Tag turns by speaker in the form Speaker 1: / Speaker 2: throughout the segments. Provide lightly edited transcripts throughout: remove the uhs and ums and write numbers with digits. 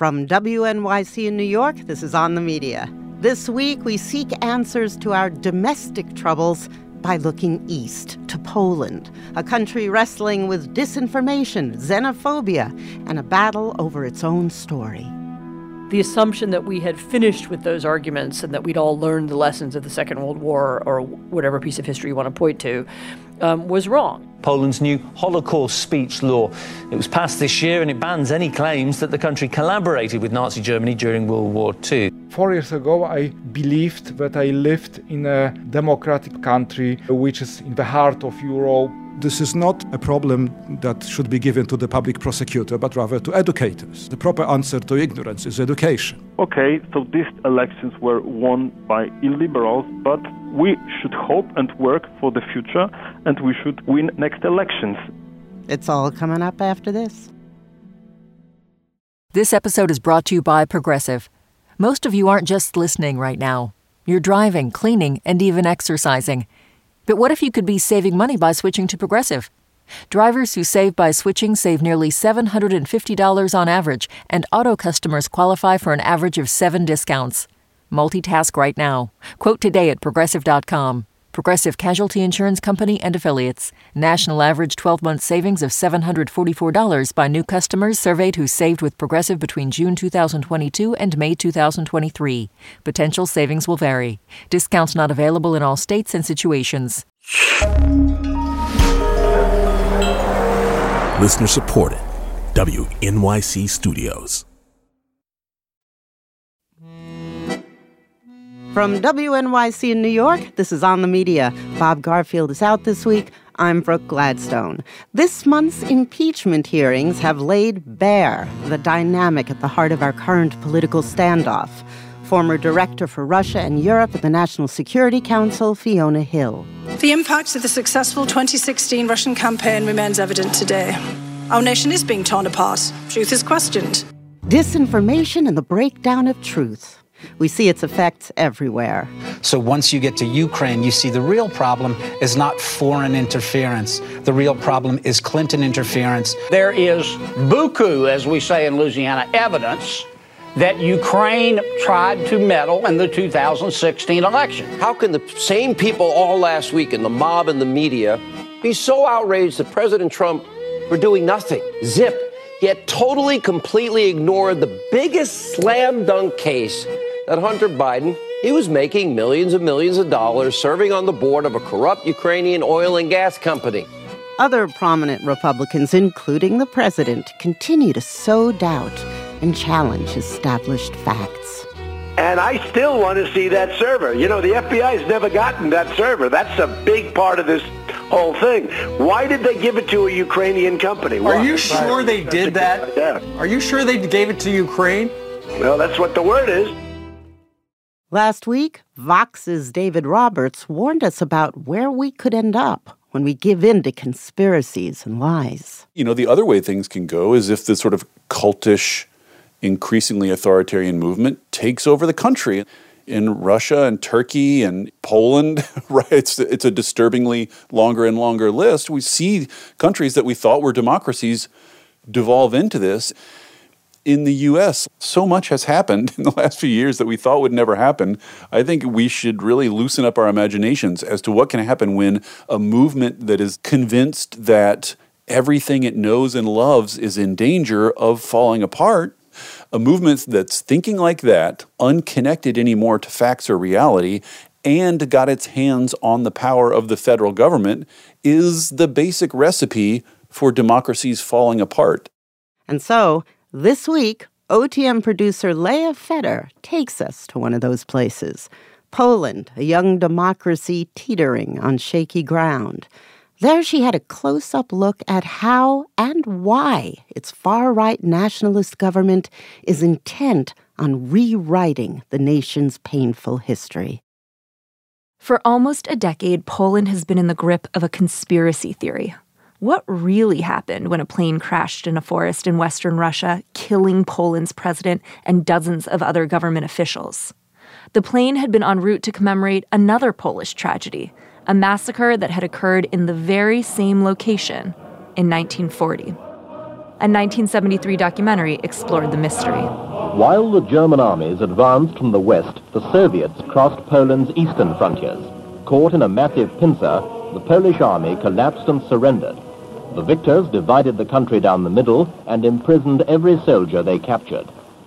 Speaker 1: From WNYC in New York, this is On the Media. This week, we seek answers to our domestic troubles by looking east to Poland, a country wrestling with disinformation, xenophobia, and a battle over its own story.
Speaker 2: The assumption that we had finished with those arguments and that we'd all learned the lessons of the Second World War or whatever piece of history you want to point to was wrong.
Speaker 3: Poland's new Holocaust speech law. It was passed this year and it bans any claims that the country collaborated with Nazi Germany during World War II.
Speaker 4: 4 years ago, I believed that I lived in a democratic country which is in the heart of Europe.
Speaker 5: This is not a problem that should be given to the public prosecutor, but rather to educators. The proper answer to ignorance is education.
Speaker 6: Okay, so these elections were won by illiberals, but we should hope and work for the future, and we should win next elections.
Speaker 1: It's all coming up after this.
Speaker 7: This episode is brought to you by Progressive. Most of you aren't just listening right now. You're driving, cleaning, and even exercising. But what if you could be saving money by switching to Progressive? Drivers who save by switching save nearly $750 on average, and auto customers qualify for an average of 7 discounts. Multitask right now. Quote today at Progressive.com. Progressive Casualty Insurance Company and Affiliates. National average 12-month savings of $744 by new customers surveyed who saved with Progressive between June 2022 and May 2023. Potential savings will vary. Discounts not available in all states and situations.
Speaker 8: Listener supported. WNYC Studios.
Speaker 1: From WNYC in New York, this is On the Media. Bob Garfield is out this week. I'm Brooke Gladstone. This month's impeachment hearings have laid bare the dynamic at the heart of our current political standoff. Former Director for Russia and Europe at the National Security Council, Fiona Hill.
Speaker 9: The impact of the successful 2016 Russian campaign remains evident today. Our nation is being torn apart. Truth is questioned.
Speaker 1: Disinformation and the breakdown of truth. We see its effects everywhere.
Speaker 10: So once you get to Ukraine, you see the real problem is not foreign interference. The real problem is Clinton interference.
Speaker 11: There is beaucoup, as we say in Louisiana, evidence that Ukraine tried to meddle in the 2016 election.
Speaker 12: How can the same people all last week in the mob and the media be so outraged that President Trump were doing nothing? Zip. Yet totally, completely ignored the biggest slam dunk case that Hunter Biden, he was making millions and millions of dollars serving on the board of a corrupt Ukrainian oil and gas company.
Speaker 1: Other prominent Republicans, including the president, continue to sow doubt and challenge established facts.
Speaker 13: And I still want to see that server. You know, the FBI's never gotten that server. That's a big part of this whole thing. Why did they give it to a Ukrainian company?
Speaker 14: Are you sure they did that?
Speaker 13: Yeah.
Speaker 14: Are you sure they gave it to Ukraine?
Speaker 13: Well, that's what the word is.
Speaker 1: Last week, Vox's David Roberts warned us about where we could end up when we give in to conspiracies and lies.
Speaker 15: You know, the other way things can go is if this sort of cultish, increasingly authoritarian movement takes over the country. In Russia and Turkey and Poland, right? It's a disturbingly longer and longer list. We see countries that we thought were democracies devolve into this. In the U.S., so much has happened in the last few years that we thought would never happen. I think we should really loosen up our imaginations as to what can happen when a movement that is convinced that everything it knows and loves is in danger of falling apart. A movement that's thinking like that, unconnected anymore to facts or reality, and got its hands on the power of the federal government is the basic recipe for democracies falling apart.
Speaker 1: And so, this week, OTM producer Leah Feder takes us to one of those places. Poland, a young democracy teetering on shaky ground. There she had a close-up look at how and why its far-right nationalist government is intent on rewriting the nation's painful history.
Speaker 16: For almost a decade, Poland has been in the grip of a conspiracy theory. What really happened when a plane crashed in a forest in western Russia, killing Poland's president and dozens of other government officials? The plane had been en route to commemorate another Polish tragedy, a massacre that had occurred in the very same location in 1940. A 1973 documentary explored the mystery.
Speaker 17: While the German armies advanced from the west, the Soviets crossed Poland's eastern frontiers. Caught in a massive pincer, the Polish army collapsed and surrendered. The victors divided the country down the middle and imprisoned every soldier they captured.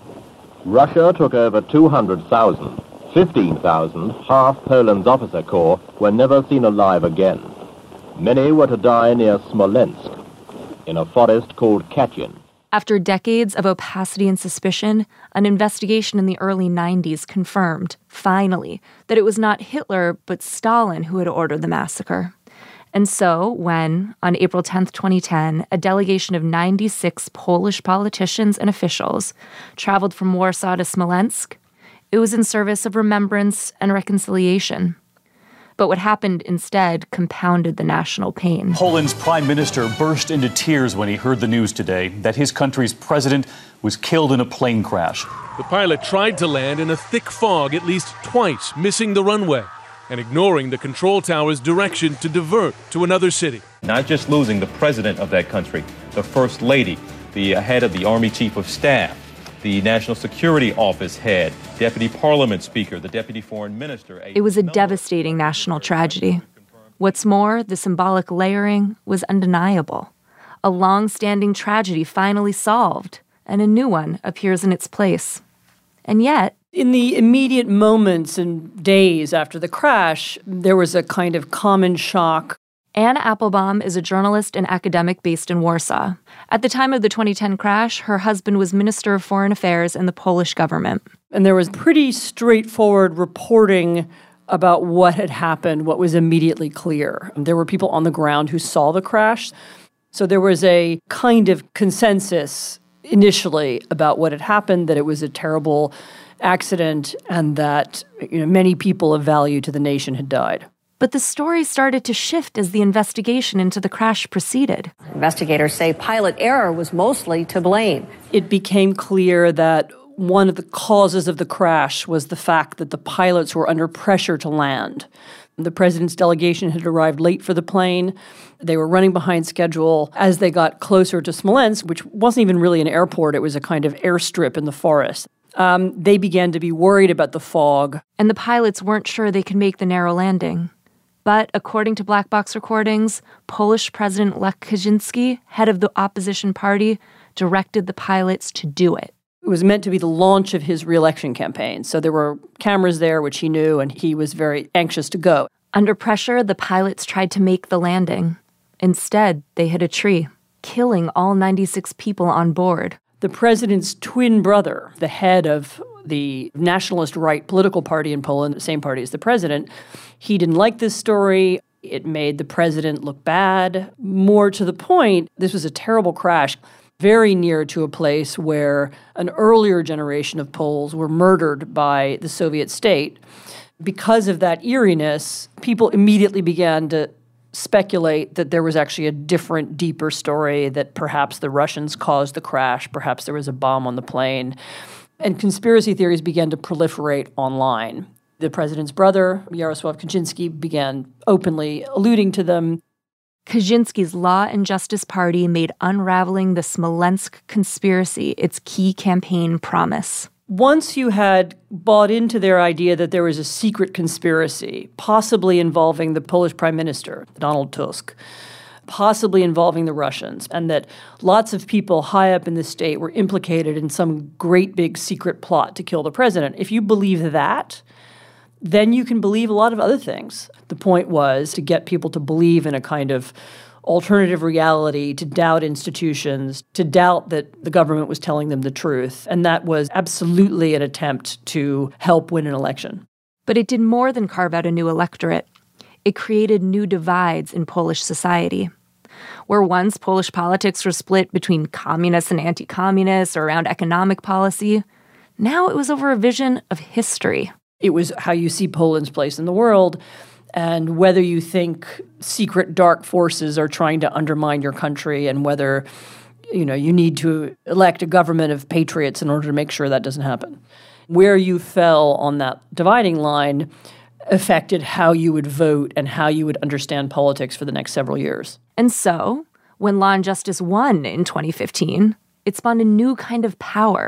Speaker 17: Russia took over 200,000. 15,000, half Poland's officer corps, were never seen alive again. Many were to die near Smolensk, in a forest called Katyn.
Speaker 16: After decades of opacity and suspicion, an investigation in the early 90s confirmed, finally, that it was not Hitler but Stalin who had ordered the massacre. And so, when, on April 10, 2010, a delegation of 96 Polish politicians and officials traveled from Warsaw to Smolensk, it was in service of remembrance and reconciliation. But what happened instead compounded the national pain.
Speaker 18: Poland's prime minister burst into tears when he heard the news today that his country's president was killed in a plane crash.
Speaker 19: The pilot tried to land in a thick fog at least twice, missing the runway and ignoring the control tower's direction to divert to another city.
Speaker 20: Not just losing the president of that country, the first lady, the head of the Army Chief of Staff, the National Security Office head, Deputy Parliament Speaker, the Deputy Foreign Minister.
Speaker 16: It was a devastating national tragedy. What's more, the symbolic layering was undeniable. A long-standing tragedy finally solved, and a new one appears in its place. And yet,
Speaker 2: in the immediate moments and days after the crash, there was a kind of common shock.
Speaker 16: Anna Applebaum is a journalist and academic based in Warsaw. At the time of the 2010 crash, her husband was Minister of Foreign Affairs in the Polish government.
Speaker 2: And there was pretty straightforward reporting about what had happened, what was immediately clear. There were people on the ground who saw the crash. So there was a kind of consensus initially about what had happened, that it was a terrible accident and that many people of value to the nation had died.
Speaker 16: But the story started to shift as the investigation into the crash proceeded.
Speaker 21: Investigators say pilot error was mostly to blame.
Speaker 2: It became clear that one of the causes of the crash was the fact that the pilots were under pressure to land. The president's delegation had arrived late for the plane. They were running behind schedule. As they got closer to Smolensk, which wasn't even really an airport, it was a kind of airstrip in the forest, they began to be worried about the fog.
Speaker 16: And the pilots weren't sure they could make the narrow landing. But according to black box recordings, Polish President Lech Kaczynski, head of the opposition party, directed the pilots to do it.
Speaker 2: It was meant to be the launch of his re-election campaign. So there were cameras there, which he knew, and he was very anxious to go.
Speaker 16: Under pressure, the pilots tried to make the landing. Instead, they hit a tree, killing all 96 people on board.
Speaker 2: The president's twin brother, the head of the nationalist right political party in Poland, the same party as the president, he didn't like this story. It made the president look bad. More to the point, this was a terrible crash, very near to a place where an earlier generation of Poles were murdered by the Soviet state. Because of that eeriness, people immediately began to speculate that there was actually a different, deeper story, that perhaps the Russians caused the crash, perhaps there was a bomb on the plane. And conspiracy theories began to proliferate online. The president's brother, Jarosław Kaczynski, began openly alluding to them.
Speaker 16: Kaczynski's Law and Justice Party made unraveling the Smolensk conspiracy its key campaign promise.
Speaker 2: Once you had bought into their idea that there was a secret conspiracy, possibly involving the Polish prime minister, Donald Tusk, possibly involving the Russians, and that lots of people high up in the state were implicated in some great big secret plot to kill the president. If you believe that, then you can believe a lot of other things. The point was to get people to believe in a kind of alternative reality, to doubt institutions, to doubt that the government was telling them the truth. And that was absolutely an attempt to help win an election.
Speaker 16: But it did more than carve out a new electorate. It created new divides in Polish society. Where once Polish politics were split between communists and anti-communists or around economic policy, now it was over a vision of history.
Speaker 2: It was how you see Poland's place in the world, and whether you think secret dark forces are trying to undermine your country, and whether you need to elect a government of patriots in order to make sure that doesn't happen. Where you fell on that dividing line affected how you would vote and how you would understand politics for the next several years.
Speaker 16: And so, when Law and Justice won in 2015, it spawned a new kind of power,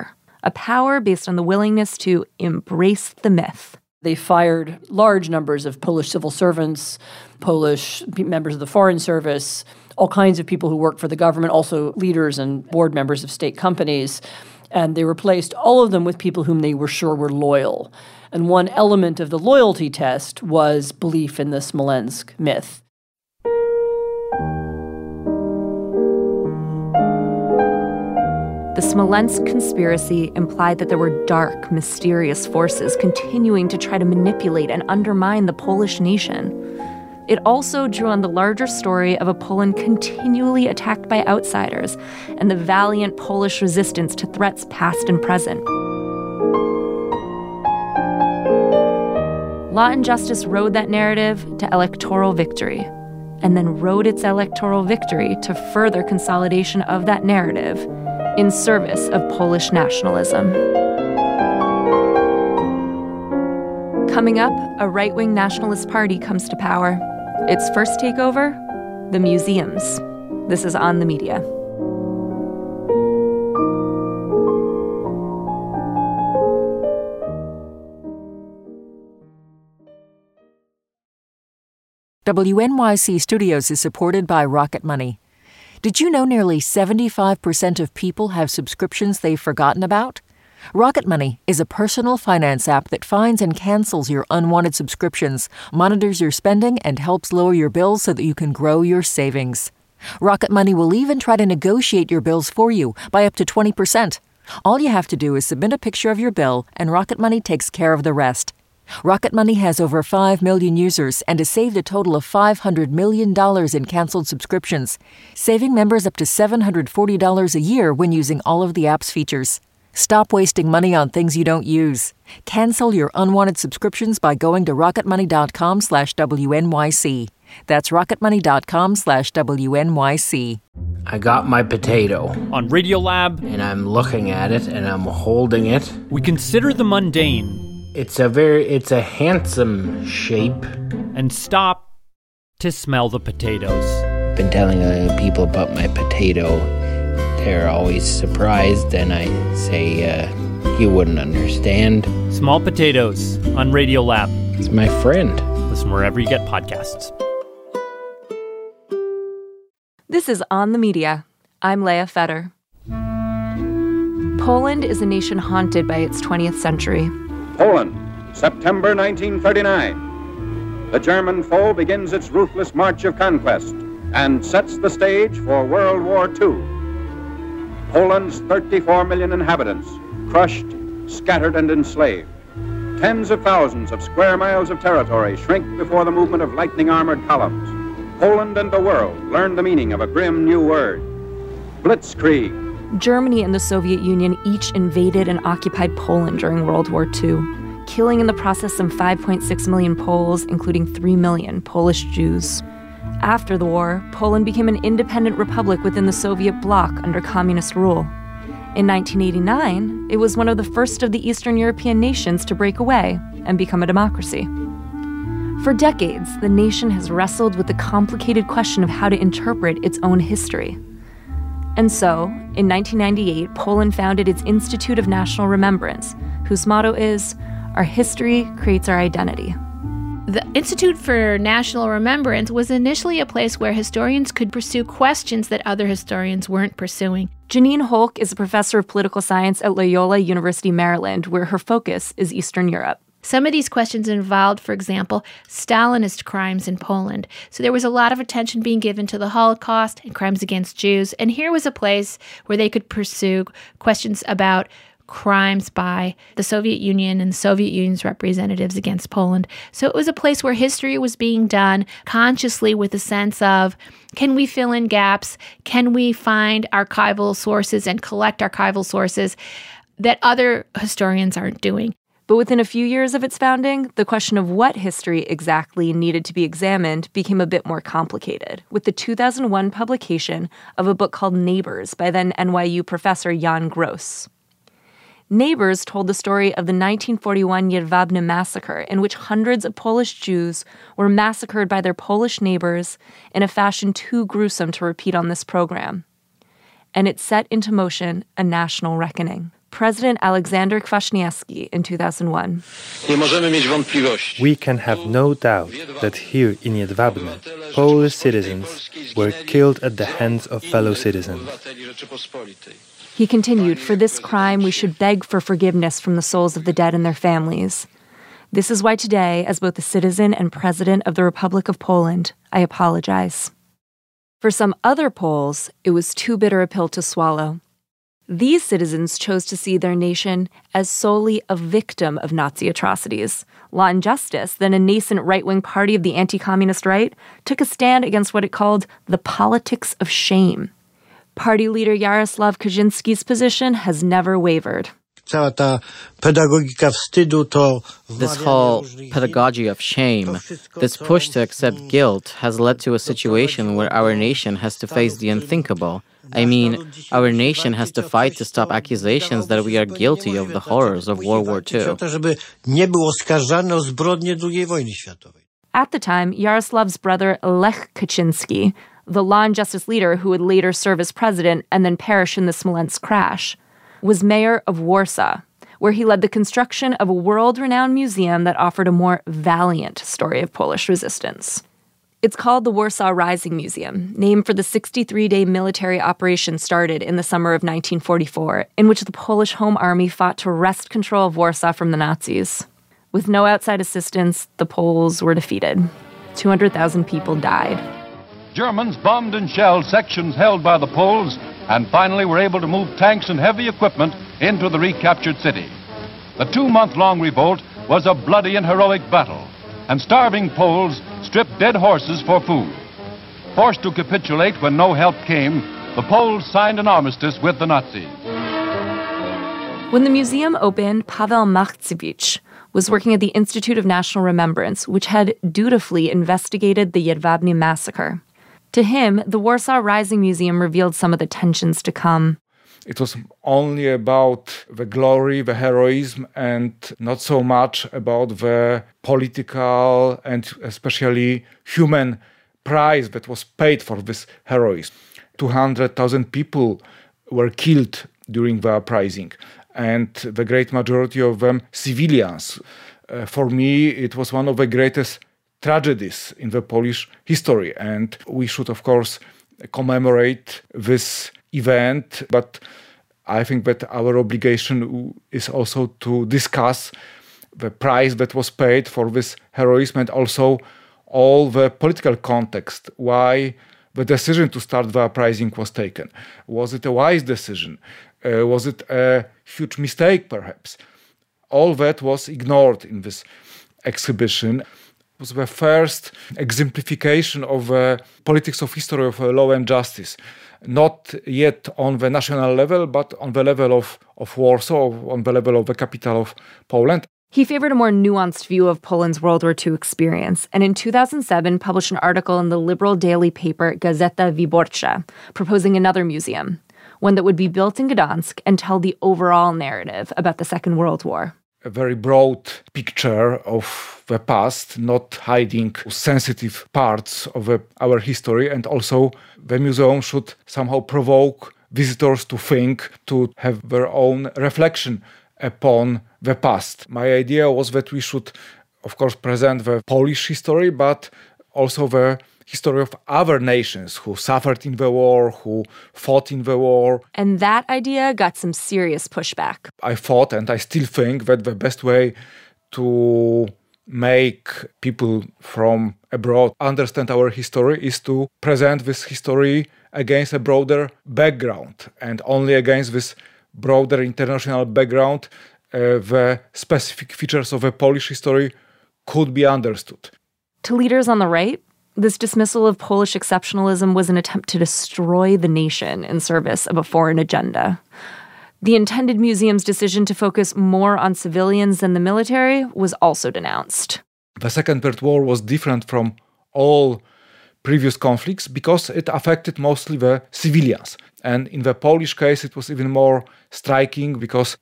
Speaker 16: a power based on the willingness to embrace the myth.
Speaker 2: They fired large numbers of Polish civil servants, Polish members of the Foreign Service, all kinds of people who worked for the government, also leaders and board members of state companies. And they replaced all of them with people whom they were sure were loyal. And one element of the loyalty test was belief in the Smolensk myth.
Speaker 16: The Smolensk conspiracy implied that there were dark, mysterious forces continuing to try to manipulate and undermine the Polish nation. It also drew on the larger story of a Poland continually attacked by outsiders and the valiant Polish resistance to threats past and present. Law and Justice rode that narrative to electoral victory, and then rode its electoral victory to further consolidation of that narrative in service of Polish nationalism. Coming up, a right-wing nationalist party comes to power. Its first takeover? The museums. This is On the Media.
Speaker 7: WNYC Studios is supported by Rocket Money. Did you know nearly 75% of people have subscriptions they've forgotten about? Rocket Money is a personal finance app that finds and cancels your unwanted subscriptions, monitors your spending, and helps lower your bills so that you can grow your savings. Rocket Money will even try to negotiate your bills for you by up to 20%. All you have to do is submit a picture of your bill, and Rocket Money takes care of the rest. Rocket Money has over 5 million users and has saved a total of $500 million in canceled subscriptions, saving members up to $740 a year when using all of the app's features. Stop wasting money on things you don't use. Cancel your unwanted subscriptions by going to rocketmoney.com/WNYC. That's rocketmoney.com/WNYC.
Speaker 3: I got my potato
Speaker 22: on Radiolab,
Speaker 3: and I'm looking at it and I'm holding it.
Speaker 22: We consider the mundane.
Speaker 3: It's a handsome shape.
Speaker 22: And stop to smell the potatoes.
Speaker 3: I've been telling people about my potato. They're always surprised, and I say, you wouldn't understand.
Speaker 22: Small Potatoes on Radiolab.
Speaker 3: It's my friend.
Speaker 22: Listen wherever you get podcasts.
Speaker 16: This is On the Media. I'm Leah Feder. Poland is a nation haunted by its 20th century.
Speaker 23: Poland, September 1939. The German foe begins its ruthless march of conquest and sets the stage for World War II. Poland's 34 million inhabitants, crushed, scattered, and enslaved. Tens of thousands of square miles of territory shrink before the movement of lightning-armored columns. Poland and the world learn the meaning of a grim new word, blitzkrieg.
Speaker 16: Germany and the Soviet Union each invaded and occupied Poland during World War II, killing in the process some 5.6 million Poles, including 3 million Polish Jews. After the war, Poland became an independent republic within the Soviet bloc under communist rule. In 1989, it was one of the first of the Eastern European nations to break away and become a democracy. For decades, the nation has wrestled with the complicated question of how to interpret its own history. And so, in 1998, Poland founded its Institute of National Remembrance, whose motto is, "Our history creates our identity."
Speaker 24: The Institute for National Remembrance was initially a place where historians could pursue questions that other historians weren't pursuing.
Speaker 16: Janine Holk is a professor of political science at Loyola University, Maryland, where her focus is Eastern Europe.
Speaker 24: Some of these questions involved, for example, Stalinist crimes in Poland. So there was a lot of attention being given to the Holocaust and crimes against Jews. And here was a place where they could pursue questions about crimes by the Soviet Union and the Soviet Union's representatives against Poland. So it was a place where history was being done consciously with a sense of, can we fill in gaps? Can we find archival sources and collect archival sources that other historians aren't doing?
Speaker 16: But within a few years of its founding, the question of what history exactly needed to be examined became a bit more complicated, with the 2001 publication of a book called Neighbors by then NYU professor Jan Gross. Neighbors told the story of the 1941 Jedwabne massacre, in which hundreds of Polish Jews were massacred by their Polish neighbors in a fashion too gruesome to repeat on this program. And it set into motion a national reckoning. President Aleksander Kwaśniewski in 2001.
Speaker 4: We can have no doubt that here in Jedwabne, Polish citizens were killed at the hands of fellow citizens.
Speaker 16: He continued, for this crime, we should beg for forgiveness from the souls of the dead and their families. This is why today, as both a citizen and president of the Republic of Poland, I apologize. For some other Poles, it was too bitter a pill to swallow. These citizens chose to see their nation as solely a victim of Nazi atrocities. Law and Justice, then a nascent right-wing party of the anti-communist right, took a stand against what it called the politics of shame. Party leader Jarosław Kaczynski's position has never wavered.
Speaker 5: This whole pedagogy of shame, this push to accept guilt, has led to a situation where our nation has to face the unthinkable. I mean, our nation has to fight to stop accusations that we are guilty of the horrors of World War II.
Speaker 16: At the time, Jarosław's brother Lech Kaczynski, the Law and Justice leader who would later serve as president and then perish in the Smolensk crash, was mayor of Warsaw, where he led the construction of a world-renowned museum that offered a more valiant story of Polish resistance. It's called the Warsaw Rising Museum, named for the 63-day military operation started in the summer of 1944, in which the Polish Home Army fought to wrest control of Warsaw from the Nazis. With no outside assistance, the Poles were defeated. 200,000 people died.
Speaker 6: Germans bombed and shelled sections held by the Poles and finally were able to move tanks and heavy equipment into the recaptured city. The 2-month-long revolt was a bloody and heroic battle, and starving Poles stripped dead horses for food. Forced to capitulate when no help came, the Poles signed an armistice with the Nazis.
Speaker 16: When the museum opened, Paweł Machcewicz was working at the Institute of National Remembrance, which had dutifully investigated the Jedwabne massacre. To him, the Warsaw Rising Museum revealed some of the tensions to come.
Speaker 8: It was only about the glory, the heroism, and not so much about the political and especially human price that was paid for this heroism. 200,000 people were killed during the uprising, and the great majority of them civilians. For me, it was one of the greatest tragedies in the Polish history, and we should, of course, commemorate this event, but I think that our obligation is also to discuss the price that was paid for this heroism and also all the political context, why the decision to start the uprising was taken. Was it a wise decision? Was it a huge mistake, perhaps? All that was ignored in this exhibition. It was the first exemplification of the politics of history of law and justice, not yet on the national level, but on the level of Warsaw, on the level of the capital of Poland.
Speaker 16: He favored a more nuanced view of Poland's World War II experience, and in 2007 published an article in the liberal daily paper Gazeta Wyborcza, proposing another museum, one that would be built in Gdansk and tell the overall narrative about the Second World War.
Speaker 8: A very broad picture of the past, not hiding sensitive parts of our history, and also the museum should somehow provoke visitors to think, to have their own reflection upon the past. My idea was that we should, of course, present the Polish history, but also the history of other nations who suffered in the war, who fought in the war.
Speaker 16: And that idea got some serious pushback.
Speaker 8: I thought, and I still think, that the best way to make people from abroad understand our history is to present this history against a broader background. And only against this broader international background, the specific features of a Polish history could be understood.
Speaker 16: To leaders on the right, this dismissal of Polish exceptionalism was an attempt to destroy the nation in service of a foreign agenda. The intended museum's decision to focus more on civilians than the military was also denounced.
Speaker 8: The Second World War was different from all previous conflicts because it affected mostly the civilians. And in the Polish case, it was even more striking because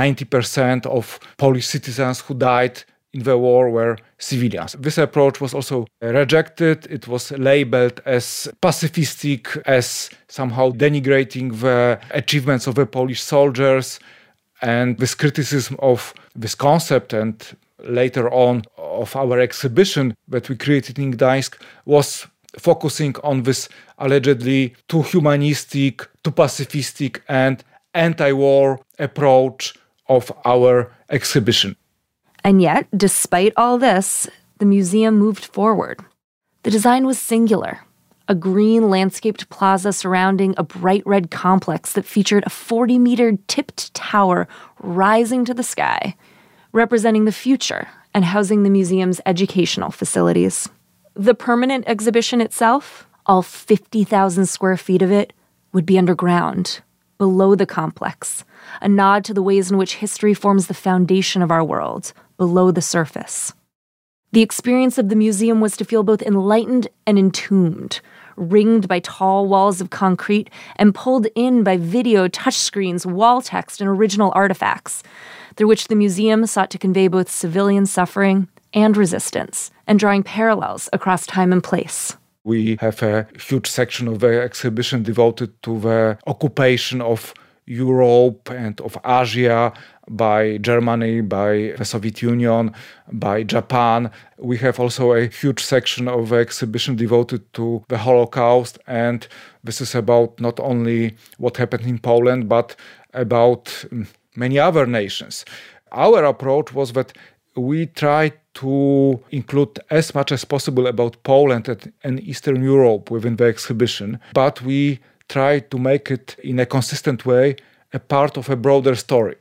Speaker 8: 90% of Polish citizens who died in the war were civilians. This approach was also rejected. It was labeled as pacifistic, as somehow denigrating the achievements of the Polish soldiers. And this criticism of this concept and later on of our exhibition that we created in Gdańsk was focusing on this allegedly too humanistic, too pacifistic and anti-war approach of our exhibition.
Speaker 16: And yet, despite all this, the museum moved forward. The design was singular. A green landscaped plaza surrounding a bright red complex that featured a 40-meter tipped tower rising to the sky, representing the future and housing the museum's educational facilities. The permanent exhibition itself, all 50,000 square feet of it, would be underground, below the complex, a nod to the ways in which history forms the foundation of our world, below the surface. The experience of the museum was to feel both enlightened and entombed, ringed by tall walls of concrete and pulled in by video, touchscreens, wall text, and original artifacts, through which the museum sought to convey both civilian suffering and resistance, and drawing parallels across time and place.
Speaker 8: We have a huge section of the exhibition devoted to the occupation of Europe and of Asia by Germany, by the Soviet Union, by Japan. We have also a huge section of the exhibition devoted to the Holocaust, and this is about not only what happened in Poland, but about many other nations. Our approach was that we tried to include as much as possible about Poland and Eastern Europe within the exhibition, but we tried to make it in a consistent way a part of a broader story.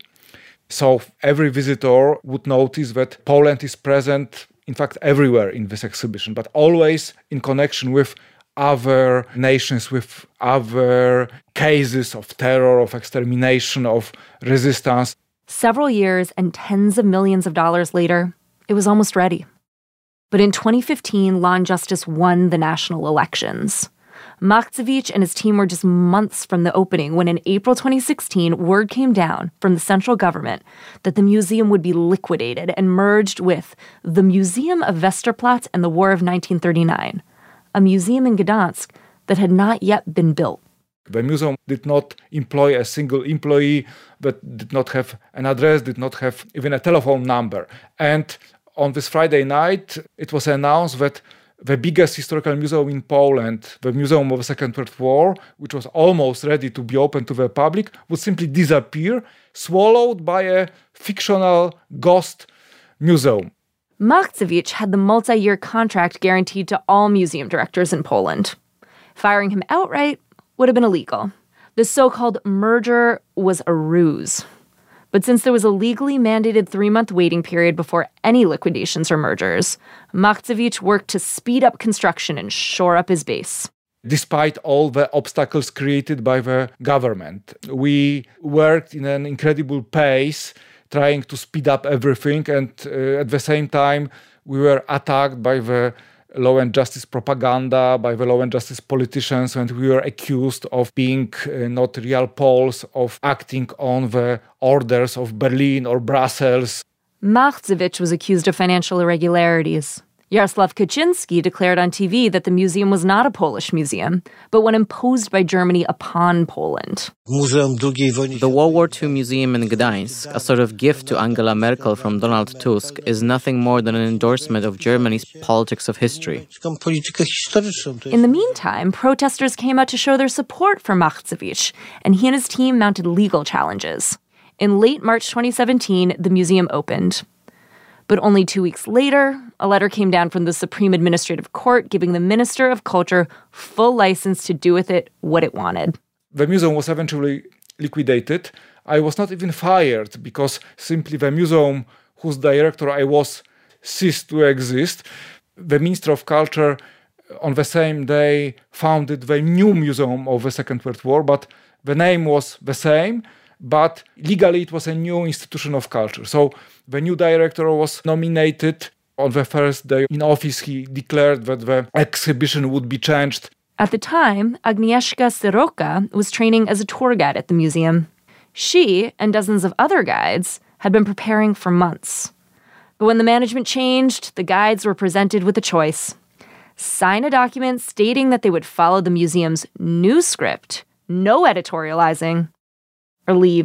Speaker 8: So every visitor would notice that Poland is present, in fact, everywhere in this exhibition, but always in connection with other nations, with other cases of terror, of extermination, of resistance.
Speaker 16: Several years and tens of millions of dollars later, it was almost ready. But in 2015, Law and Justice won the national elections. Machcewicz and his team were just months from the opening when in April 2016, word came down from the central government that the museum would be liquidated and merged with the Museum of Westerplatte and the War of 1939, a museum in Gdansk that had not yet been built.
Speaker 8: The museum did not employ a single employee, but did not have an address, did not have even a telephone number. And on this Friday night, it was announced that the biggest historical museum in Poland, the Museum of the Second World War, which was almost ready to be open to the public, would simply disappear, swallowed by a fictional ghost museum.
Speaker 16: Machcewicz had the multi-year contract guaranteed to all museum directors in Poland. Firing him outright would have been illegal. The so-called merger was a ruse. But since there was a legally mandated 3-month waiting period before any liquidations or mergers, Machcewicz worked to speed up construction and shore up his base.
Speaker 8: Despite all the obstacles created by the government, we worked in an incredible pace, trying to speed up everything, and at the same time, we were attacked by the law and justice propaganda, by the law and justice politicians, and we were accused of being not real Poles, of acting on the orders of Berlin or Brussels.
Speaker 16: Machcewicz was accused of financial irregularities. Jarosław Kaczynski declared on TV that the museum was not a Polish museum, but one imposed by Germany upon Poland.
Speaker 5: The World War II Museum in Gdańsk, a sort of gift to Angela Merkel from Donald Tusk, is nothing more than an endorsement of Germany's politics of history.
Speaker 16: In the meantime, protesters came out to show their support for Machcewicz, and he and his team mounted legal challenges. In late March 2017, the museum opened. But only 2 weeks later, a letter came down from the Supreme Administrative Court giving the Minister of Culture full license to do with it what it wanted.
Speaker 8: The museum was eventually liquidated. I was not even fired because simply the museum whose director I was ceased to exist. The Minister of Culture on the same day founded the new Museum of the Second World War, but the name was the same. But legally it was a new institution of culture. So the new director was nominated. On the first day in office, he declared that the exhibition would be changed.
Speaker 16: At the time, Agnieszka Soroka was training as a tour guide at the museum. She and dozens of other guides had been preparing for months. But when the management changed, the guides were presented with a choice. Sign a document stating that they would follow the museum's new script, no editorializing, or leave.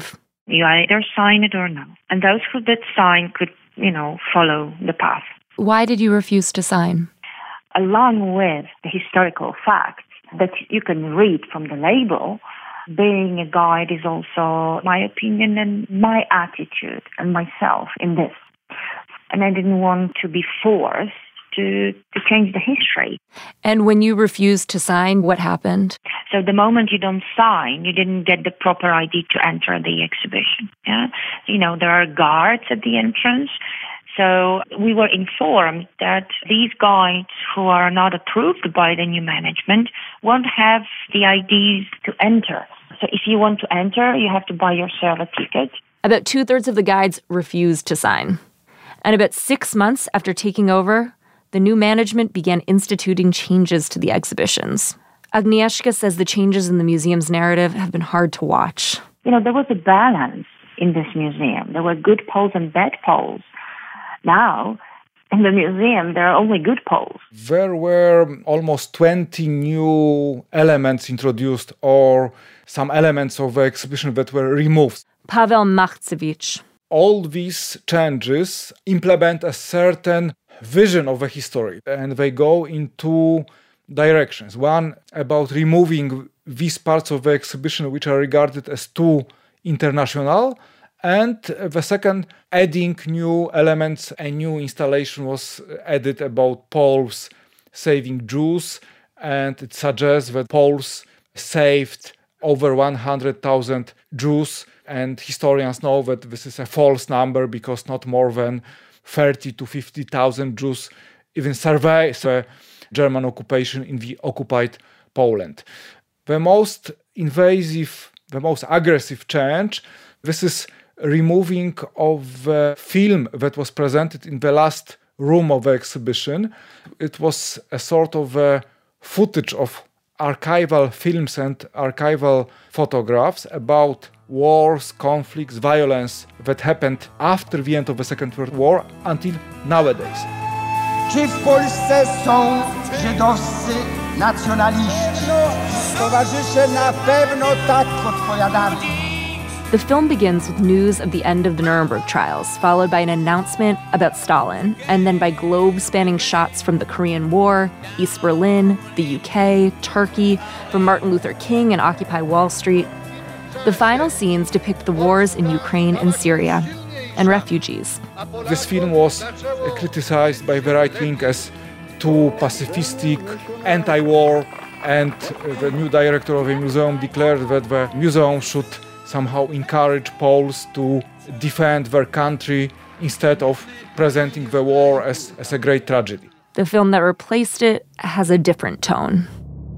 Speaker 9: You either sign it or no. And those who did sign could, follow the path.
Speaker 16: Why did you refuse to sign?
Speaker 9: Along with the historical facts that you can read from the label, being a guide is also my opinion and my attitude and myself in this. And I didn't want to be forced to change the history.
Speaker 16: And when you refused to sign, what happened?
Speaker 9: So the moment you don't sign, you didn't get the proper ID to enter the exhibition. Yeah, there are guards at the entrance. So we were informed that these guides who are not approved by the new management won't have the IDs to enter. So if you want to enter, you have to buy yourself a ticket.
Speaker 16: About 2/3 of the guides refused to sign. And about 6 months after taking over, the new management began instituting changes to the exhibitions. Agnieszka says the changes in the museum's narrative have been hard to watch.
Speaker 9: There was a balance in this museum. There were good poles and bad poles. Now, in the museum, there are only good poles.
Speaker 8: There were almost 20 new elements introduced, or some elements of the exhibition that were removed.
Speaker 16: Paweł Machcewicz.
Speaker 8: All these changes implement a certain vision of the history, and they go in two directions. One, about removing these parts of the exhibition which are regarded as too international, and the second, adding new elements. A new installation was added about Poles saving Jews, and it suggests that Poles saved over 100,000 Jews, and historians know that this is a false number because not more than 30 to 50,000 Jews even survived the German occupation in the occupied Poland. The most invasive, the most aggressive change, this is removing of the film that was presented in the last room of the exhibition. It was a sort of footage of archival films and archival photographs about wars, conflicts, violence that happened after the end of the Second World War until nowadays.
Speaker 10: Czy w Polsce są żydowscy nacjonaliści? Towarzysze na pewno tak odpowiadali.
Speaker 16: The film begins with news of the end of the Nuremberg trials, followed by an announcement about Stalin, and then by globe-spanning shots from the Korean War, East Berlin, the UK, Turkey, from Martin Luther King and Occupy Wall Street. The final scenes depict the wars in Ukraine and Syria, and refugees.
Speaker 8: This film was criticized by the right wing as too pacifistic, anti-war, and the new director of the museum declared that the museum should somehow encourage Poles to defend their country instead of presenting the war as a great tragedy.
Speaker 16: The film that replaced it has a different tone.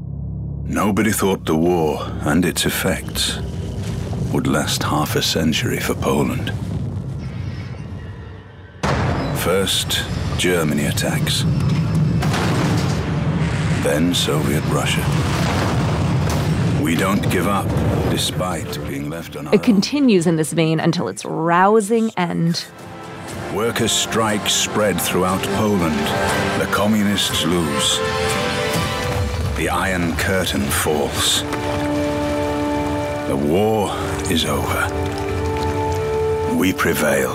Speaker 11: Nobody thought the war and its effects would last half a century for Poland. First, Germany attacks. Then Soviet Russia. We don't give up, despite being left on our own.
Speaker 16: It continues in this vein until its rousing end.
Speaker 11: Workers' strikes spread throughout Poland. The communists lose. The Iron Curtain falls. The war is over. We prevail.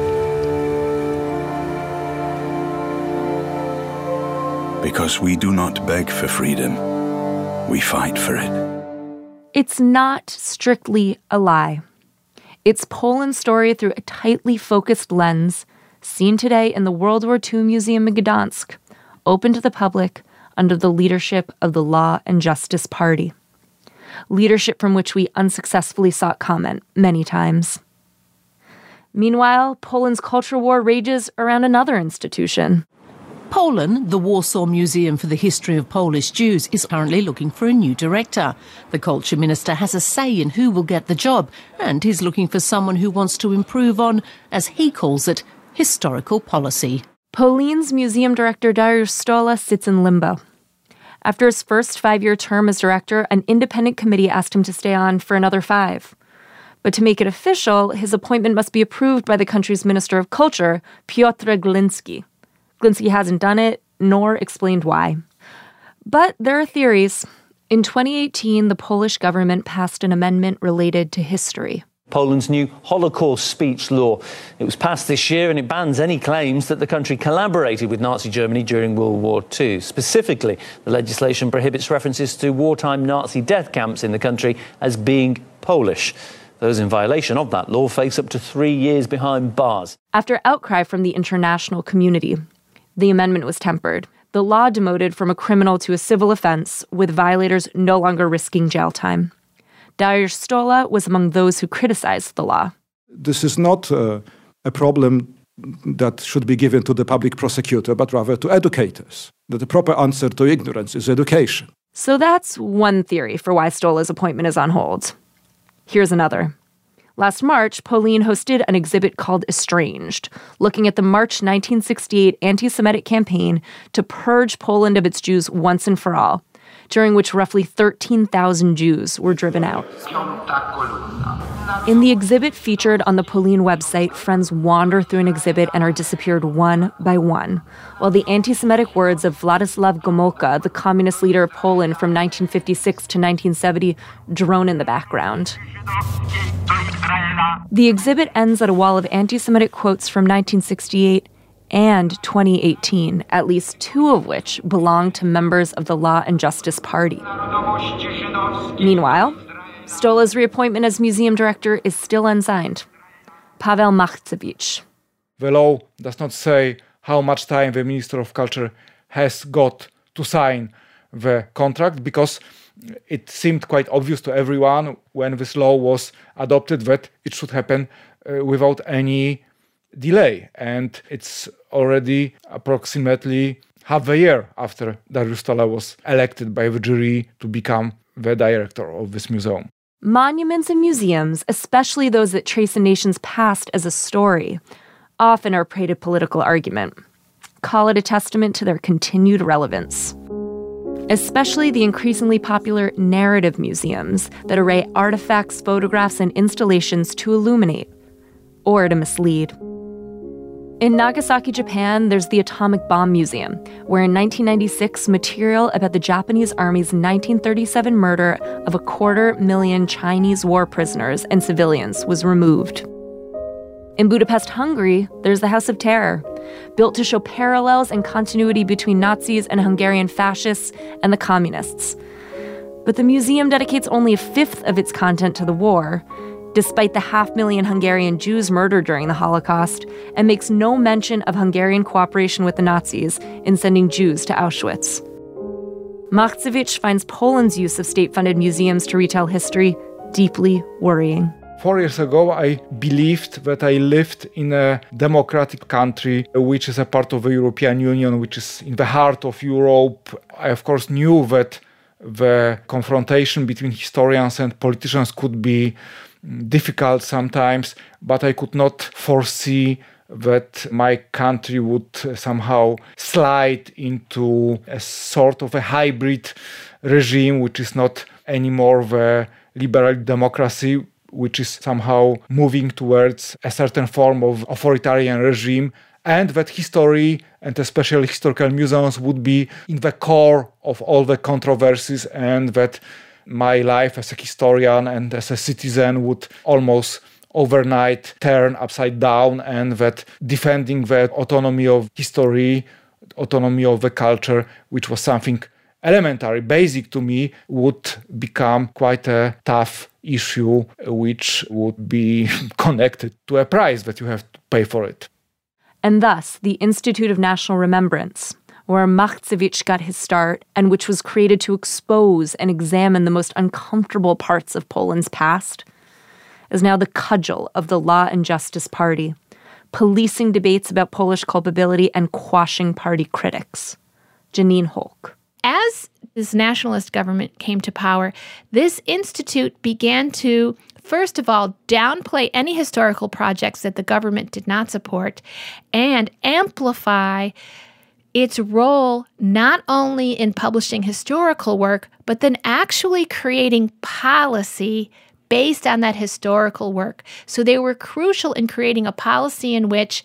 Speaker 11: Because we do not beg for freedom, we fight for it.
Speaker 16: It's not strictly a lie. It's Poland's story through a tightly focused lens, seen today in the World War II Museum in Gdansk, open to the public under the leadership of the Law and Justice Party. Leadership from which we unsuccessfully sought comment many times. Meanwhile, Poland's culture war rages around another institution.
Speaker 12: Poland, the Warsaw Museum for the History of Polish Jews, is currently looking for a new director. The culture minister has a say in who will get the job, and he's looking for someone who wants to improve on, as he calls it, historical policy.
Speaker 16: Poland's museum director Dariusz Stola sits in limbo. After his first 5-year term as director, an independent committee asked him to stay on for another 5. But to make it official, his appointment must be approved by the country's Minister of Culture, Piotr Gliński. Gliński hasn't done it, nor explained why. But there are theories. In 2018, the Polish government passed an amendment related to history.
Speaker 1: Poland's new Holocaust speech law. It was passed this year and it bans any claims that the country collaborated with Nazi Germany during World War II. Specifically, the legislation prohibits references to wartime Nazi death camps in the country as being Polish. Those in violation of that law face up to 3 years behind bars.
Speaker 16: After outcry from the international community, the amendment was tempered. The law demoted from a criminal to a civil offense, with violators no longer risking jail time. Dariusz Stola was among those who criticized the law.
Speaker 13: This is not a problem that should be given to the public prosecutor, but rather to educators. That the proper answer to ignorance is education.
Speaker 16: So that's one theory for why Stola's appointment is on hold. Here's another. Last March, Polin hosted an exhibit called Estranged, looking at the March 1968 anti-Semitic campaign to purge Poland of its Jews once and for all, during which roughly 13,000 Jews were driven out. In the exhibit featured on the Polin website, friends wander through an exhibit and are disappeared one by one, while the anti-Semitic words of Władysław Gomulka, the communist leader of Poland from 1956 to 1970, drone in the background. The exhibit ends at a wall of anti-Semitic quotes from 1968 and 2018, at least two of which belong to members of the Law and Justice Party. Meanwhile, Stola's reappointment as museum director is still unsigned. Paweł Machcewicz.
Speaker 8: The law does not say how much time the Minister of Culture has got to sign the contract, because it seemed quite obvious to everyone when this law was adopted that it should happen without any delay. And it's already approximately half a year after Dariusz Stola was elected by the jury to become the director of this museum.
Speaker 16: Monuments and museums, especially those that trace a nation's past as a story, often are prey to political argument. Call it a testament to their continued relevance. Especially the increasingly popular narrative museums that array artifacts, photographs, and installations to illuminate or to mislead. In Nagasaki, Japan, there's the Atomic Bomb Museum, where in 1996, material about the Japanese Army's 1937 murder of 250,000 Chinese war prisoners and civilians was removed. In Budapest, Hungary, there's the House of Terror, built to show parallels and continuity between Nazis and Hungarian fascists and the communists. But the museum dedicates only a fifth of its content to the war, despite the 500,000 Hungarian Jews murdered during the Holocaust, and makes no mention of Hungarian cooperation with the Nazis in sending Jews to Auschwitz. Machcewicz finds Poland's use of state-funded museums to retell history deeply worrying.
Speaker 8: 4 years ago, I believed that I lived in a democratic country, which is a part of the European Union, which is in the heart of Europe. I, of course, knew that the confrontation between historians and politicians could be difficult sometimes, but I could not foresee that my country would somehow slide into a sort of a hybrid regime, which is not anymore the liberal democracy, which is somehow moving towards a certain form of authoritarian regime, and that history, and especially historical museums, would be in the core of all the controversies, and that my life as a historian and as a citizen would almost overnight turn upside down, and that defending the autonomy of history, autonomy of the culture, which was something elementary, basic to me, would become quite a tough issue, which would be connected to a price that you have to pay for it.
Speaker 16: And thus, the Institute of National Remembrance, where Machcewicz got his start and which was created to expose and examine the most uncomfortable parts of Poland's past, is now the cudgel of the Law and Justice Party, policing debates about Polish culpability and quashing party critics. Janine Holk.
Speaker 24: As this nationalist government came to power, this institute began to, first of all, downplay any historical projects that the government did not support and amplify its role not only in publishing historical work, but then actually creating policy based on that historical work. So they were crucial in creating a policy in which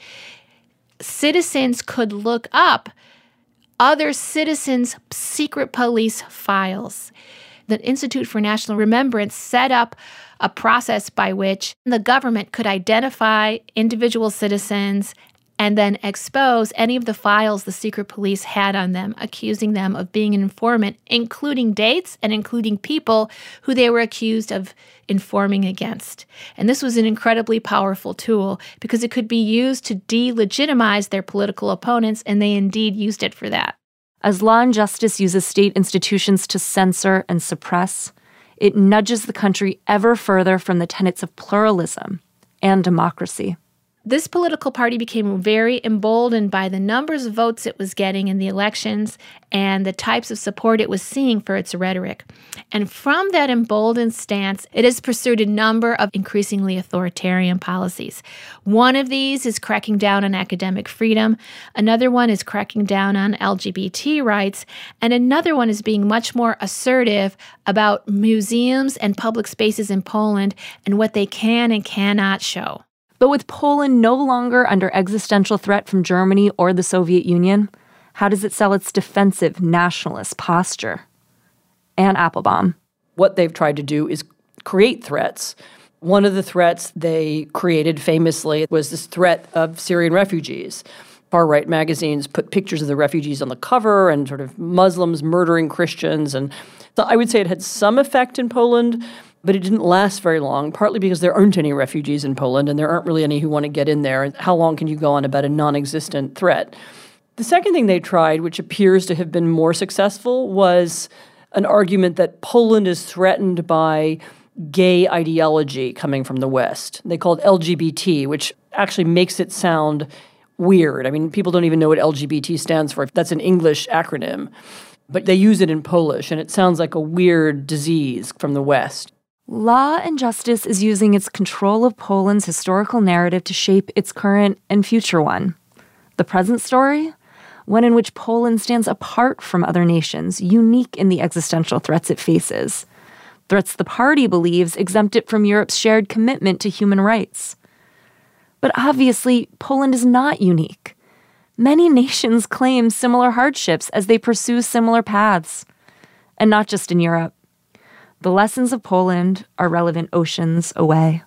Speaker 24: citizens could look up other citizens' secret police files. the Institute for National Remembrance set up a process by which the government could identify individual citizens and then expose any of the files the secret police had on them, accusing them of being an informant, including dates and including people who they were accused of informing against. And this was an incredibly powerful tool because it could be used to delegitimize their political opponents, and they indeed used it for that.
Speaker 16: As Law and Justice uses state institutions to censor and suppress, it nudges the country ever further from the tenets of pluralism and democracy.
Speaker 24: This political party became very emboldened by the numbers of votes it was getting in the elections and the types of support it was seeing for its rhetoric. And from that emboldened stance, it has pursued a number of increasingly authoritarian policies. One of these is cracking down on academic freedom. Another one is cracking down on LGBT rights. And another one is being much more assertive about museums and public spaces in Poland and what they can and cannot show.
Speaker 16: But with Poland no longer under existential threat from Germany or the Soviet Union, how does it sell its defensive nationalist posture? Anne Applebaum.
Speaker 2: What they've tried to do is create threats. One of the threats they created famously was this threat of Syrian refugees. Far-right magazines put pictures of the refugees on the cover and sort of Muslims murdering Christians. And so I would say it had some effect in Poland, but it didn't last very long, partly because there aren't any refugees in Poland and there aren't really any who want to get in there. And how long can you go on about a non-existent threat? The second thing they tried, which appears to have been more successful, was an argument that Poland is threatened by gay ideology coming from the West. They call it LGBT, which actually makes it sound weird. I mean, people don't even know what LGBT stands for. That's an English acronym. But they use it in Polish, and it sounds like a weird disease from the West.
Speaker 16: Law and Justice is using its control of Poland's historical narrative to shape its current and future one. The present story? One in which Poland stands apart from other nations, unique in the existential threats it faces. Threats the party believes exempt it from Europe's shared commitment to human rights. But obviously, Poland is not unique. Many nations claim similar hardships as they pursue similar paths. And not just in Europe. The lessons of Poland are relevant oceans away.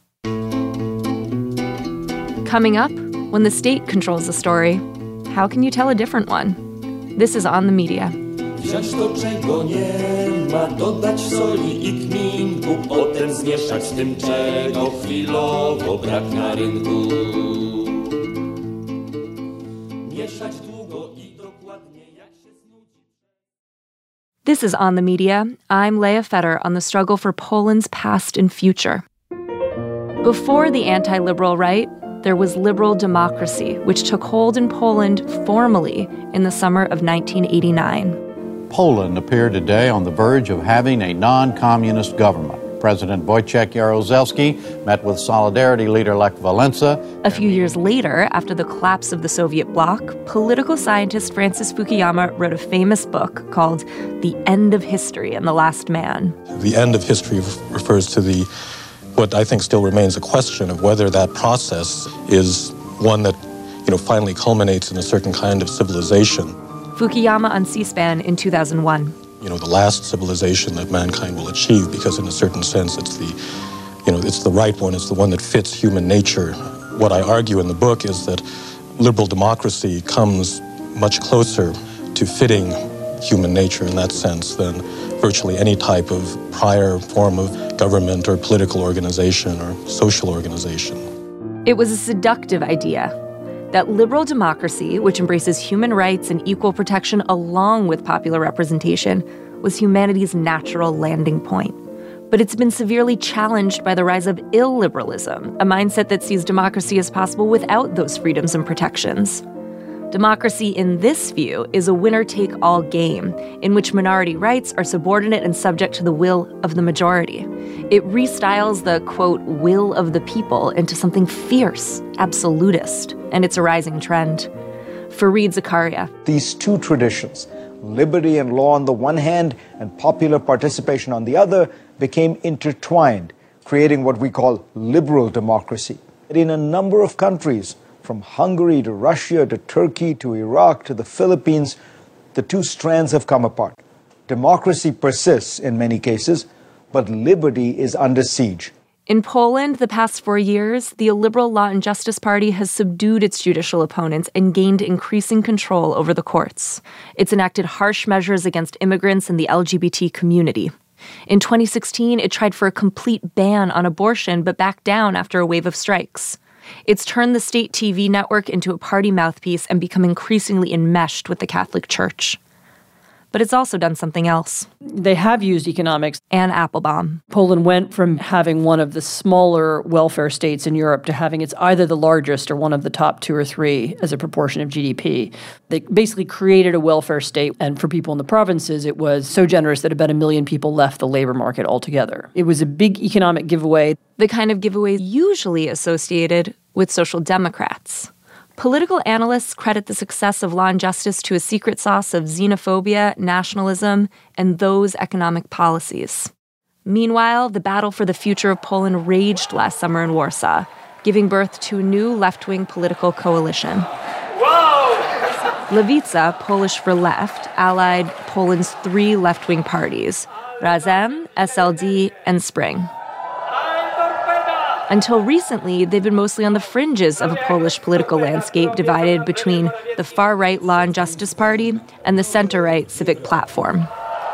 Speaker 16: Coming up, when the state controls the story, how can you tell a different one? This is On the Media.
Speaker 14: Wziąć to, czego nie ma, dodać soli i kminku, potem zmieszać z tym, czego chwilowo brak na rynku. Mieszać długo i dokładnie jak się znudzi.
Speaker 16: This is On the Media. I'm Leah Feder on the struggle for Poland's past and future. Before the anti-liberal right, there was liberal democracy, which took hold in Poland formally in the summer of 1989.
Speaker 15: Poland appeared today on the verge of having a non-communist government. President Wojciech Jaruzelski met with Solidarity leader Lech Walesa.
Speaker 16: A few years later, after the collapse of the Soviet bloc, political scientist Francis Fukuyama wrote a famous book called The End of History and the Last Man.
Speaker 17: The end of history refers to what I think still remains a question of whether that process is one that, finally culminates in a certain kind of civilization.
Speaker 16: Fukuyama on C-SPAN in 2001.
Speaker 17: The last civilization that mankind will achieve, because in a certain sense it's the right one, it's the one that fits human nature. What I argue in the book is that liberal democracy comes much closer to fitting human nature in that sense than virtually any type of prior form of government or political organization or social organization.
Speaker 16: It was a seductive idea that liberal democracy, which embraces human rights and equal protection along with popular representation, was humanity's natural landing point. But it's been severely challenged by the rise of illiberalism, a mindset that sees democracy as possible without those freedoms and protections. Democracy, in this view, is a winner-take-all game in which minority rights are subordinate and subject to the will of the majority. It restyles the, quote, will of the people into something fierce, absolutist, and it's a rising trend. Fareed Zakaria.
Speaker 18: These two traditions, liberty and law on the one hand and popular participation on the other, became intertwined, creating what we call liberal democracy. In a number of countries, from Hungary to Russia to Turkey to Iraq to the Philippines, the two strands have come apart. Democracy persists in many cases, but liberty is under siege.
Speaker 16: In Poland, the past 4 years, the Liberal Law and Justice Party has subdued its judicial opponents and gained increasing control over the courts. It's enacted harsh measures against immigrants and the LGBT community. In 2016, it tried for a complete ban on abortion, but backed down after a wave of strikes. It's turned the state TV network into a party mouthpiece and become increasingly enmeshed with the Catholic Church. But it's also done something else.
Speaker 2: They have used economics.
Speaker 16: Anne Applebaum.
Speaker 2: Poland went from having one of the smaller welfare states in Europe to having it's either the largest or one of the top 2 or 3 as a proportion of GDP. They basically created a welfare state, and for people in the provinces, it was so generous that about 1 million people left the labor market altogether. It was a big economic giveaway.
Speaker 16: The kind of giveaway usually associated with social democrats. Political analysts credit the success of Law and Justice to a secret sauce of xenophobia, nationalism, and those economic policies. Meanwhile, the battle for the future of Poland raged last summer in Warsaw, giving birth to a new left-wing political coalition. Lewica, Polish for left, allied Poland's 3 left-wing parties, Razem, SLD, and Spring. Until recently, they've been mostly on the fringes of a Polish political landscape divided between the far-right Law and Justice Party and the center-right Civic Platform.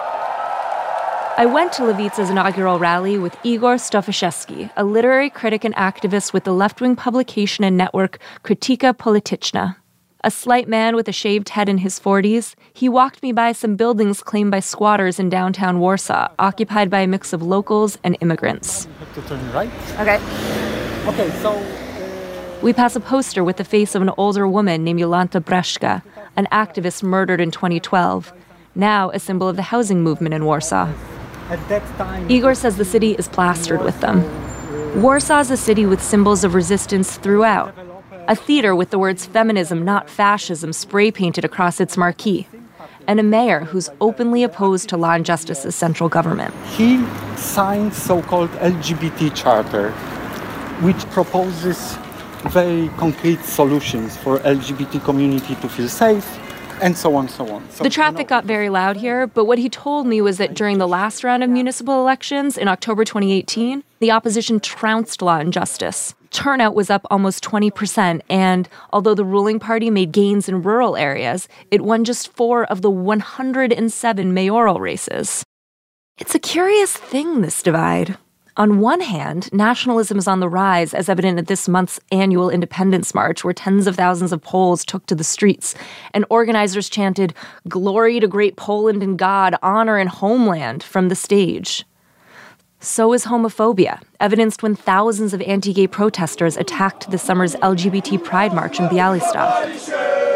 Speaker 16: I went to Lewica's inaugural rally with Igor Stofaszewski, a literary critic and activist with the left-wing publication and network Krytyka Polityczna. A slight man with a shaved head in his 40s, he walked me by some buildings claimed by squatters in downtown Warsaw, occupied by a mix of locals and immigrants.
Speaker 7: You have to turn right.
Speaker 16: Okay.
Speaker 7: Okay, so...
Speaker 16: We pass a poster with the face of an older woman named Jolanta Breszka, an activist murdered in 2012, now a symbol of the housing movement in Warsaw.
Speaker 7: At that time...
Speaker 16: Igor says the city is plastered with them. Warsaw's a city with symbols of resistance throughout. A theater with the words feminism, not fascism, spray-painted across its marquee. And a mayor who's openly opposed to Law and Justice's central government.
Speaker 7: He signed so-called LGBT charter, which proposes very concrete solutions for LGBT community to feel safe, and so on, so on. So,
Speaker 16: the traffic got very loud here, but what he told me was that during the last round of municipal elections in October 2018, the opposition trounced Law and Justice. Turnout was up almost 20%, and although the ruling party made gains in rural areas, it won just 4 of the 107 mayoral races. It's a curious thing, this divide. On one hand, nationalism is on the rise, as evident at this month's annual Independence March, where tens of thousands of Poles took to the streets, and organizers chanted, "Glory to great Poland and God, honor and homeland," from the stage. So is homophobia, evidenced when thousands of anti-gay protesters attacked this summer's LGBT Pride March in Białystok.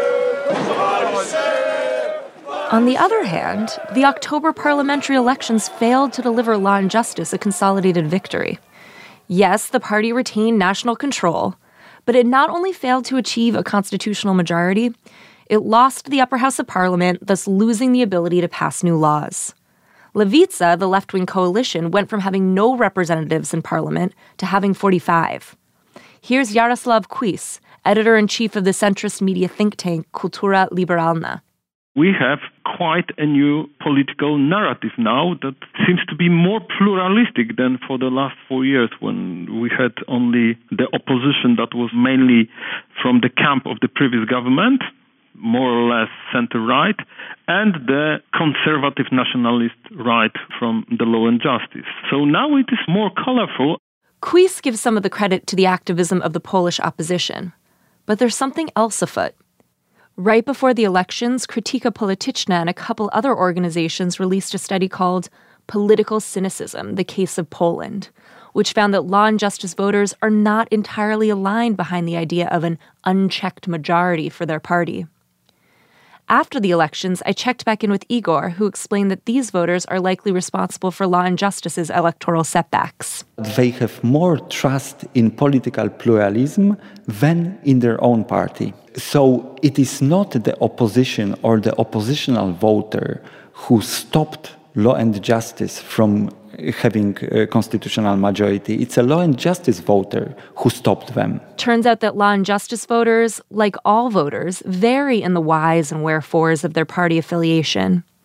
Speaker 16: On the other hand, the October parliamentary elections failed to deliver Law and Justice a consolidated victory. Yes, the party retained national control, but it not only failed to achieve a constitutional majority, it lost the upper house of parliament, thus losing the ability to pass new laws. Lewica, the left-wing coalition, went from having no representatives in parliament to having 45. Here's Jarosław Kuis, editor-in-chief of the centrist media think tank Kultura Liberalna.
Speaker 19: We have quite a new political narrative now that seems to be more pluralistic than for the last 4 years, when we had only the opposition that was mainly from the camp of the previous government, more or less center-right, and the conservative nationalist right from the Law and Justice. So now it is more colorful.
Speaker 16: Kuis gives some of the credit to the activism of the Polish opposition. But there's something else afoot. Right before the elections, Krytyka Polityczna and a couple other organizations released a study called Political Cynicism, the Case of Poland, which found that Law and Justice voters are not entirely aligned behind the idea of an unchecked majority for their party. After the elections, I checked back in with Igor, who explained that these voters are likely responsible for Law and Justice's electoral setbacks.
Speaker 20: They have more trust in political pluralism than in their own party. So it is not the opposition or the oppositional voter who stopped Law and Justice from having a constitutional majority. It's a Law and Justice voter who stopped them.
Speaker 16: Turns out that Law and Justice voters, like all voters, vary in the whys and wherefores of their party affiliation.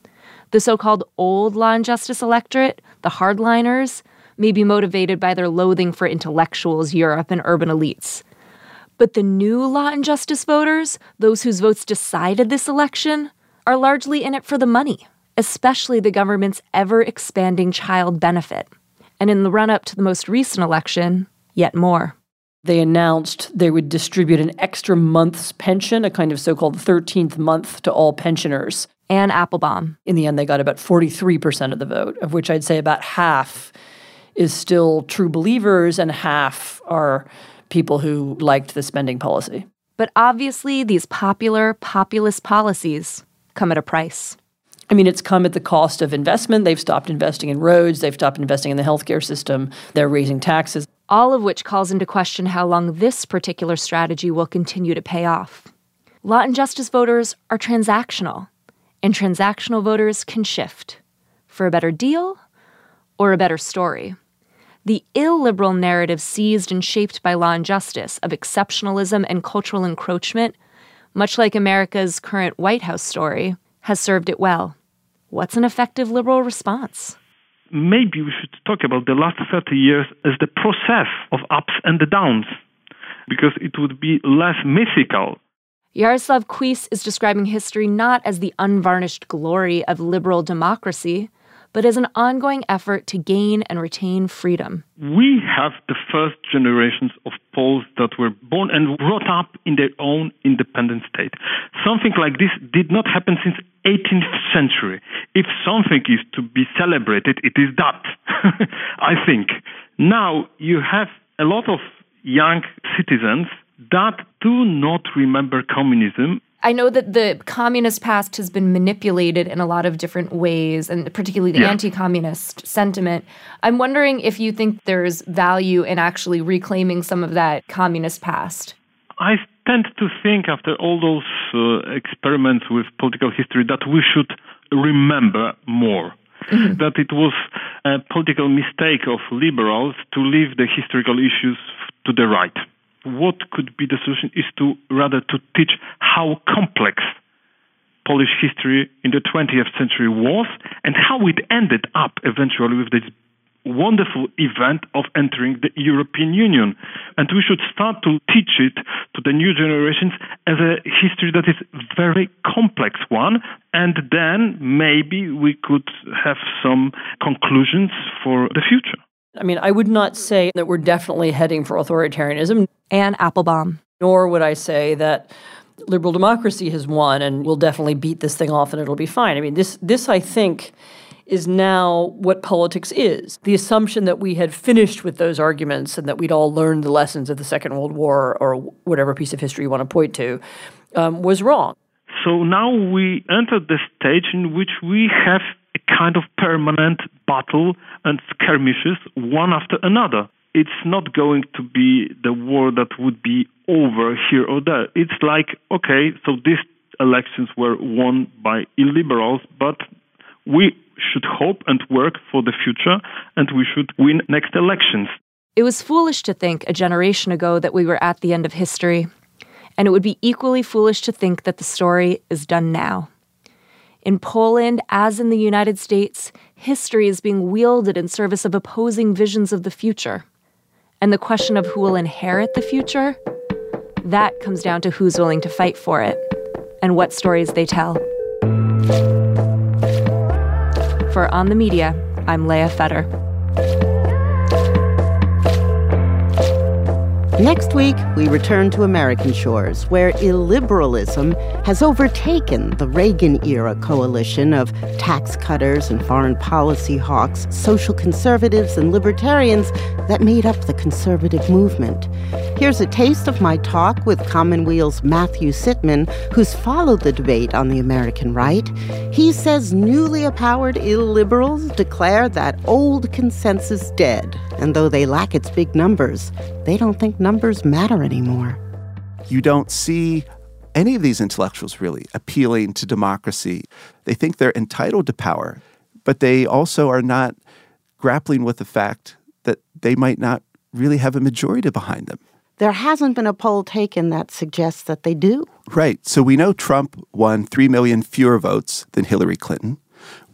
Speaker 16: The so-called old Law and Justice electorate, the hardliners, may be motivated by their loathing for intellectuals, Europe, and urban elites. But the new Law and Justice voters, those whose votes decided this election, are largely in it for the money, especially the government's ever-expanding child benefit. And in the run-up to the most recent election, yet more.
Speaker 2: They announced they would distribute an extra month's pension, a kind of so-called 13th month, to all pensioners.
Speaker 16: Anne Applebaum.
Speaker 2: In the end, they got about 43% of the vote, of which I'd say about half is still true believers and half are people who liked the spending policy.
Speaker 16: But obviously, these populist policies come at a price.
Speaker 2: I mean, it's come at the cost of investment. They've stopped investing in roads. They've stopped investing in the healthcare system. They're raising taxes.
Speaker 16: All of which calls into question how long this particular strategy will continue to pay off. Law and Justice voters are transactional, and transactional voters can shift for a better deal or a better story. The illiberal narrative seized and shaped by Law and Justice of exceptionalism and cultural encroachment, much like America's current White House story, has served it well. What's an effective liberal response?
Speaker 19: Maybe we should talk about the last 30 years as the process of ups and the downs, because it would be less mythical.
Speaker 16: Jaroslav Kuis is describing history not as the unvarnished glory of liberal democracy, but as an ongoing effort to gain and retain freedom.
Speaker 19: We have the first generations of Poles that were born and brought up in their own independent state. Something like this did not happen since 18th century. If something is to be celebrated, it is that, I think. Now you have a lot of young citizens that do not remember communism.
Speaker 16: I know that the communist past has been manipulated in a lot of different ways, and particularly the anti-communist sentiment. I'm wondering if you think there's value in actually reclaiming some of that communist past.
Speaker 19: I tend to think, after all those experiments with political history, that we should remember more. Mm-hmm. That it was a political mistake of liberals to leave the historical issues to the right. What could be the solution is to rather to teach how complex Polish history in the 20th century was and how it ended up eventually with this wonderful event of entering the European Union. And we should start to teach it to the new generations as a history that is very complex one. And then maybe we could have some conclusions for the future.
Speaker 2: I mean, I would not say that we're definitely heading for authoritarianism.
Speaker 16: Anne Applebaum.
Speaker 2: Nor would I say that liberal democracy has won and we'll definitely beat this thing off and it'll be fine. I mean, this I think, is now what politics is. The assumption that we had finished with those arguments and that we'd all learned the lessons of the Second World War or whatever piece of history you want to point to was wrong.
Speaker 19: So now we enter the stage in which we have a kind of permanent battle and skirmishes one after another. It's not going to be the war that would be over here or there. It's like, okay, so these elections were won by illiberals, but we should hope and work for the future, and we should win next elections.
Speaker 16: It was foolish to think a generation ago that we were at the end of history, and it would be equally foolish to think that the story is done now. In Poland, as in the United States, history is being wielded in service of opposing visions of the future. And the question of who will inherit the future, that comes down to who's willing to fight for it and what stories they tell. For On the Media, I'm Leah Feder.
Speaker 3: Next week, we return to American shores, where illiberalism has overtaken the Reagan-era coalition of tax cutters and foreign policy hawks, social conservatives and libertarians that made up the conservative movement. Here's a taste of my talk with Commonweal's Matthew Sitman, who's followed the debate on the American right. He says newly empowered illiberals declare that old consensus dead, and though they lack its big numbers, they don't think numbers matter anymore.
Speaker 21: You don't see any of these intellectuals really appealing to democracy. They think they're entitled to power, but they also are not grappling with the fact that they might not really have a majority behind them.
Speaker 3: There hasn't been a poll taken that suggests that they do.
Speaker 21: Right. So we know Trump won 3 million fewer votes than Hillary Clinton.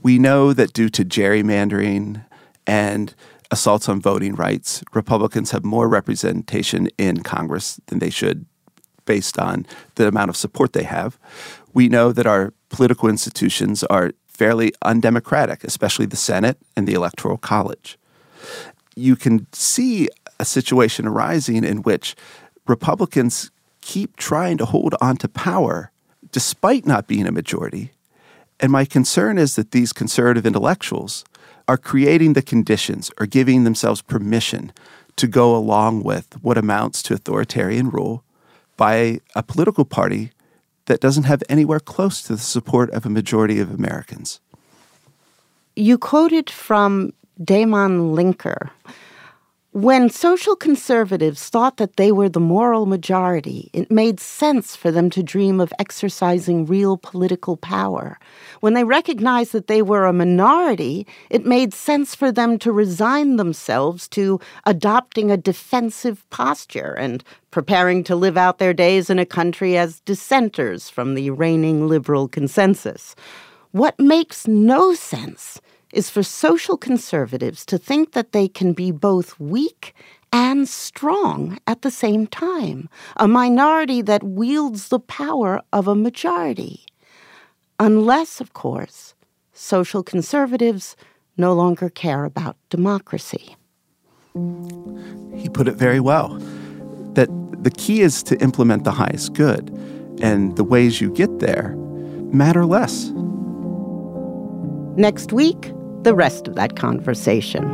Speaker 21: We know that due to gerrymandering and assaults on voting rights, Republicans have more representation in Congress than they should based on the amount of support they have. We know that our political institutions are fairly undemocratic, especially the Senate and the Electoral College. You can see a situation arising in which Republicans keep trying to hold on to power despite not being a majority. And my concern is that these conservative intellectuals are creating the conditions or giving themselves permission to go along with what amounts to authoritarian rule by a political party that doesn't have anywhere close to the support of a majority of Americans.
Speaker 3: You quoted from Damon Linker. When social conservatives thought that they were the moral majority, it made sense for them to dream of exercising real political power. When they recognized that they were a minority, it made sense for them to resign themselves to adopting a defensive posture and preparing to live out their days in a country as dissenters from the reigning liberal consensus. What makes no sense is for social conservatives to think that they can be both weak and strong at the same time, a minority that wields the power of a majority. Unless, of course, social conservatives no longer care about democracy.
Speaker 21: He put it very well, that the key is to implement the highest good, and the ways you get there matter less.
Speaker 3: Next week, the rest of that conversation.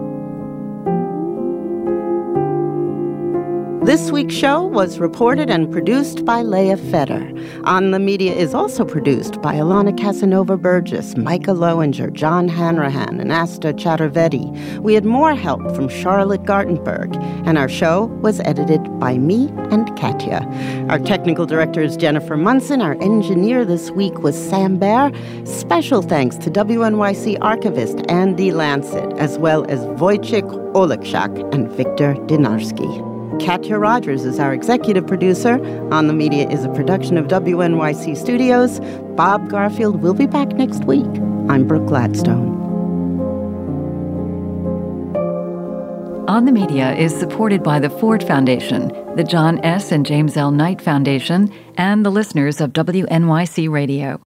Speaker 3: This week's show was reported and produced by Leah Feder. On the Media is also produced by Alana Casanova-Burgess, Micah Lowinger, John Hanrahan, and Asta Chaturvedi. We had more help from Charlotte Gartenberg, and our show was edited by me and Katya. Our technical director is Jennifer Munson. Our engineer this week was Sam Baer. Special thanks to WNYC archivist Andy Lancet, as well as Wojciech Olekshak and Victor Dynarski. Katya Rogers is our executive producer. On the Media is a production of WNYC Studios. Bob Garfield will be back next week. I'm Brooke Gladstone.
Speaker 4: On the Media is supported by the Ford Foundation, the John S. and James L. Knight Foundation, and the listeners of WNYC Radio.